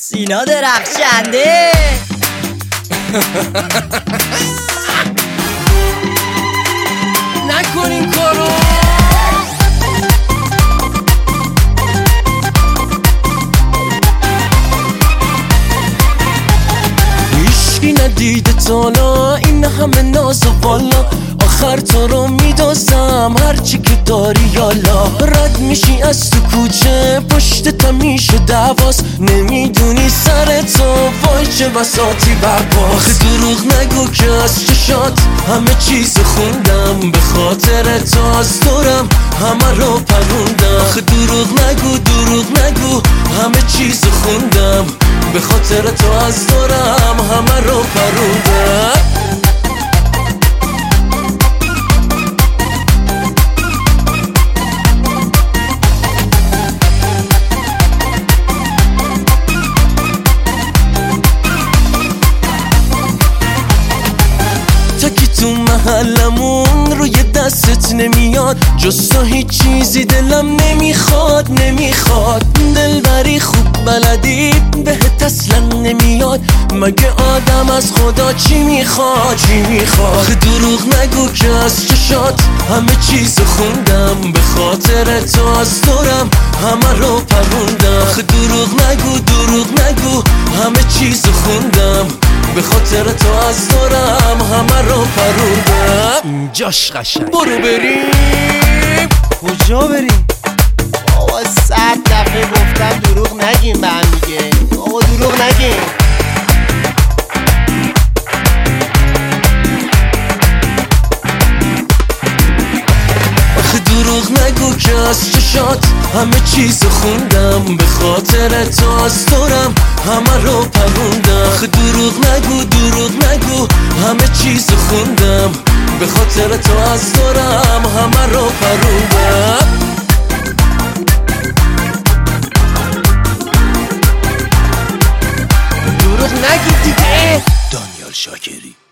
سینا درخشنده. نکن این کارو. هیچکی ندیده تالا این همه ناز و بالا، آخر تو رو میدازم هرچی که داری یالا. رد میشی از تو کوچه پشت تا میشه دعواست، نمیدونی سر تو وای چه بساطی برباست. دروغ نگو که از چشات همه چیز خوندم، به خاطر تو از دورم همه رو پروندم. دروغ نگو همه چیز خوندم، به خاطر تو از دورم همه رو پروندم. تو محلمون روی دستت نمیاد، جز تو هیچ چیزی دلم نمیخواد. دلبری خوب بلدی بهت اصلا نمیاد، مگه آدم از خدا چی میخواد؟ دروغ نگو که از چشات همه چیز خوندم، به خاطر تو از دورم همه رو پروندم. دروغ نگو همه چیز خوندم، به خاطر تو از دورم همه رو پروندم. اینجاش قشنگ. برو بریم. کجا بریم؟ بابا 100 دفعه گفتم دروغ نگیم به هم دیگه. بابا دروغ نگیم. دروغ نگو که از چشات همه چیز خوندم، به خاطر تو از دورم همه رو پروندم. دروغ نگو همه چیز خوندم، به خاطر تو از دورم همه رو پروندم. دروغ نگید دیگه. دانیال شاکری.